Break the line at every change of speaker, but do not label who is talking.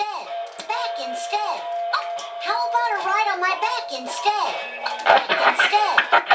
instead. Back instead. How about a ride on my back instead? Back instead.